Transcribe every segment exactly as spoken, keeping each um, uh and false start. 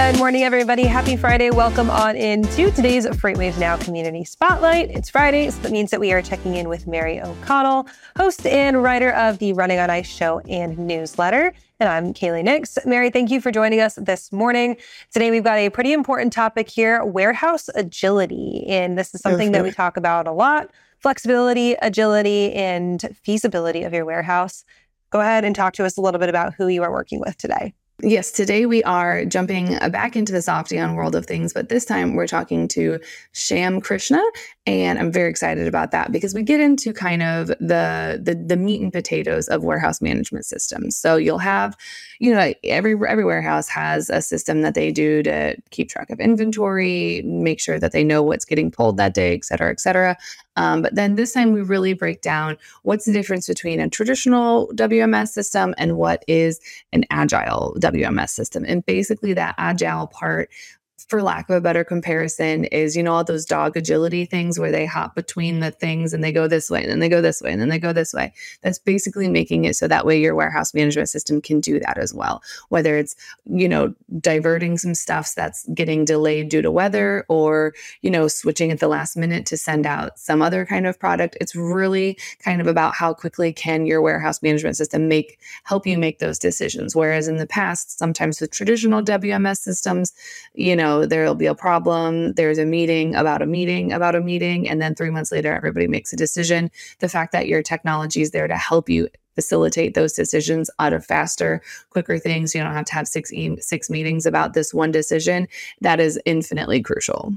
Good morning, everybody. Happy Friday. Welcome on into today's FreightWaves Now Community Spotlight. It's Friday, so that means that we are checking in with Mary O'Connell, host and writer of the Running on Ice show and newsletter. And I'm Kaylee Nix. Mary, thank you for joining us this morning. Today, we've got a pretty important topic here, warehouse agility. And this is something that we talk about a lot, flexibility, agility, and feasibility of your warehouse. Go ahead and talk to us a little bit about who you are working with today. Yes, today we are jumping back into the Softeon world of things, but this time we're talking to Shyam Krishna, and I'm very excited about that because we get into kind of the, the the meat and potatoes of warehouse management systems. So you'll have, you know, every every warehouse has a system that they do to keep track of inventory, make sure that they know what's getting pulled that day, et cetera, et cetera. Um, but then this time we really break down what's the difference between a traditional W M S system and what is an agile W M S system. And basically that agile part, for lack of a better comparison, is, you know, all those dog agility things where they hop between the things and they go this way and then they go this way and then they go this way. That's basically making it so that way your warehouse management system can do that as well. Whether it's, you know, diverting some stuff that's getting delayed due to weather or, you know, switching at the last minute to send out some other kind of product. It's really kind of about how quickly can your warehouse management system make help you make those decisions. Whereas in the past, sometimes with traditional W M S systems, you know, there'll be a problem. There's a meeting about a meeting about a meeting. And then three months later, everybody makes a decision. The fact that your technology is there to help you facilitate those decisions out of faster, quicker things. You don't have to have six, e- six meetings about this one decision. That is infinitely crucial.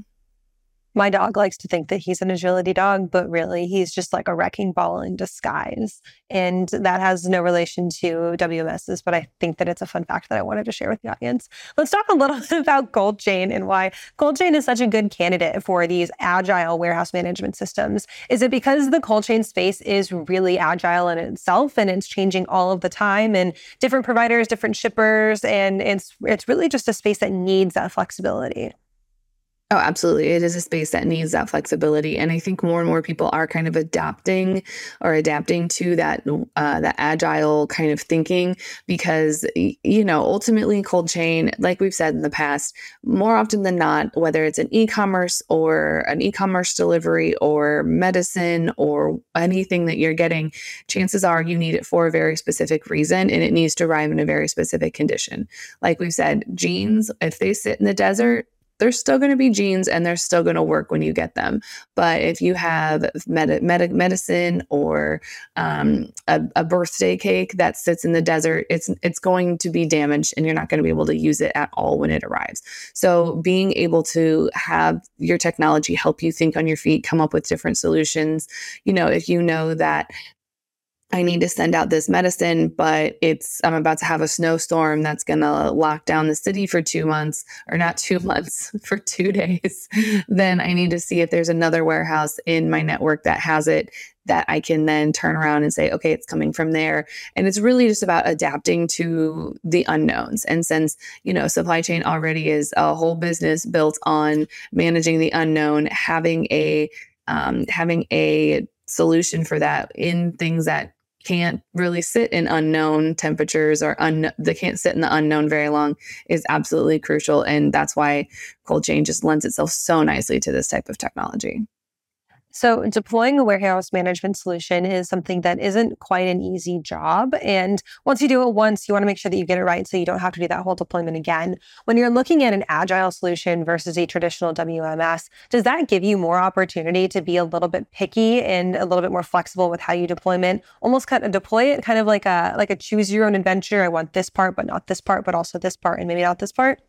My dog likes to think that he's an agility dog, but really he's just like a wrecking ball in disguise. And that has no relation to W M Ss, but I think that it's a fun fact that I wanted to share with the audience. Let's talk a little bit about Cold Chain and why Cold Chain is such a good candidate for these agile warehouse management systems. Is it because the cold chain space is really agile in itself and it's changing all of the time and different providers, different shippers, and it's it's really just a space that needs that flexibility? Oh, absolutely. It is a space that needs that flexibility. And I think more and more people are kind of adapting or adapting to that, uh, that agile kind of thinking because, you know, ultimately cold chain, like we've said in the past, more often than not, whether it's an e-commerce or an e-commerce delivery or medicine or anything that you're getting, chances are you need it for a very specific reason and it needs to arrive in a very specific condition. Like we've said, jeans, if they sit in the desert, they're still going to be jeans and they're still going to work when you get them. But if you have med- med- medicine or um, a, a birthday cake that sits in the desert, it's it's going to be damaged and you're not going to be able to use it at all when it arrives. So being able to have your technology help you think on your feet, come up with different solutions. You know, if you know that I need to send out this medicine, but it's I'm about to have a snowstorm that's going to lock down the city for two months or not two months for two days. Then I need to see if there's another warehouse in my network that has it that I can then turn around and say, okay, it's coming from there. And it's really just about adapting to the unknowns. And since, you know, supply chain already is a whole business built on managing the unknown, having a um, having a solution for that in things that can't really sit in unknown temperatures or un- they can't sit in the unknown very long is absolutely crucial. And that's why cold chain just lends itself so nicely to this type of technology. So deploying a warehouse management solution is something that isn't quite an easy job. And once you do it once, you want to make sure that you get it right so you don't have to do that whole deployment again. When you're looking at an agile solution versus a traditional W M S, does that give you more opportunity to be a little bit picky and a little bit more flexible with how you deployment? Almost kind of deploy it kind of like a like a choose your own adventure. I want this part, but not this part, but also this part and maybe not this part.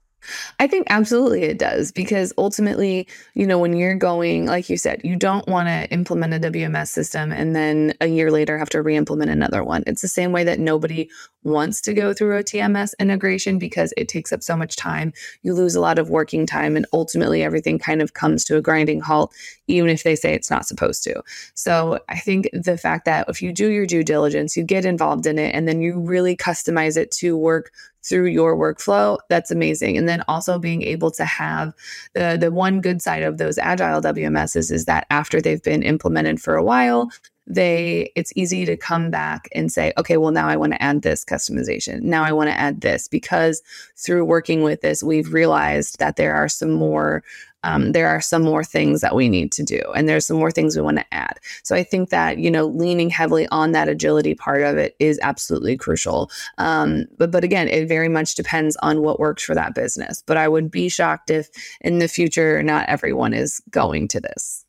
I think absolutely it does, because ultimately, you know, when you're going, like you said, you don't want to implement a W M S system and then a year later have to re-implement another one. It's the same way that nobody wants to go through a T M S integration because it takes up so much time. You lose a lot of working time and ultimately everything kind of comes to a grinding halt, even if they say it's not supposed to. So I think the fact that if you do your due diligence, you get involved in it, and then you really customize it to work through your workflow, that's amazing. And then also being able to have the, the one good side of those agile W M Ss is that after they've been implemented for a while, they it's easy to come back and say, okay, well, now I want to add this customization. Now I want to add this, because through working with this, we've realized that there are some more Um, there are some more things that we need to do, and there's some more things we want to add. So I think that, you know, leaning heavily on that agility part of it is absolutely crucial. Um, but, but again, it very much depends on what works for that business. But I would be shocked if in the future, not everyone is going to this.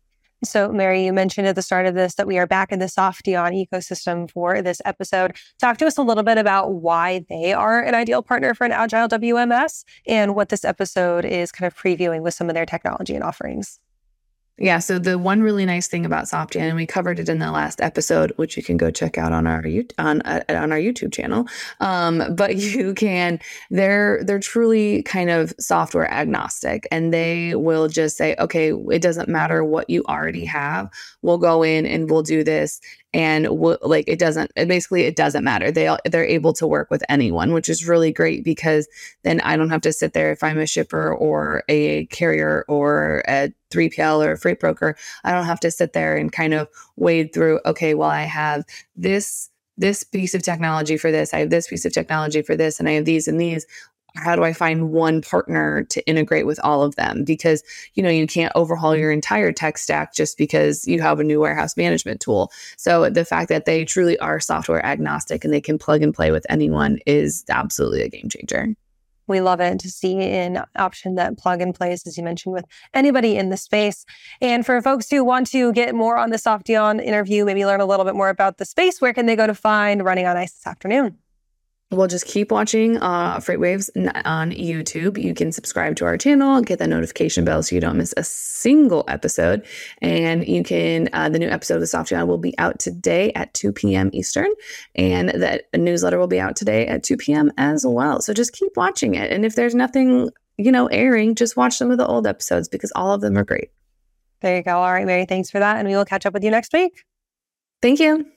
So, Mary, you mentioned at the start of this that we are back in the Softeon ecosystem for this episode. Talk to us a little bit about why they are an ideal partner for an agile W M S and what this episode is kind of previewing with some of their technology and offerings. Yeah. So the one really nice thing about Softeon, and we covered it in the last episode, which you can go check out on our on uh, on our YouTube channel. Um, but you can, they're they're truly kind of software agnostic, and they will just say, okay, it doesn't matter what you already have. We'll go in and we'll do this. And we'll, like, it doesn't, it basically, it doesn't matter. They, they're able to work with anyone, which is really great, because then I don't have to sit there if I'm a shipper or a carrier or a three P L or a freight broker. I don't have to sit there and kind of wade through, okay, well, I have this, this piece of technology for this. I have this piece of technology for this, and I have these and these. How do I find one partner to integrate with all of them? Because, you know, you can't overhaul your entire tech stack just because you have a new warehouse management tool. So the fact that they truly are software agnostic and they can plug and play with anyone is absolutely a game changer. We love it to see an option that plug and plays, as you mentioned, with anybody in the space. And for folks who want to get more on the Softeon interview, maybe learn a little bit more about the space, where can they go to find Running on Ice this afternoon? Well, just keep watching uh, FreightWaves on YouTube. You can subscribe to our channel, get the notification bell so you don't miss a single episode. And you can, uh, the new episode of the Softeon will be out today at two p.m. Eastern. And that newsletter will be out today at two p.m. as well. So just keep watching it. And if there's nothing, you know, airing, just watch some of the old episodes, because all of them are great. There you go. All right, Mary, thanks for that. And we will catch up with you next week. Thank you.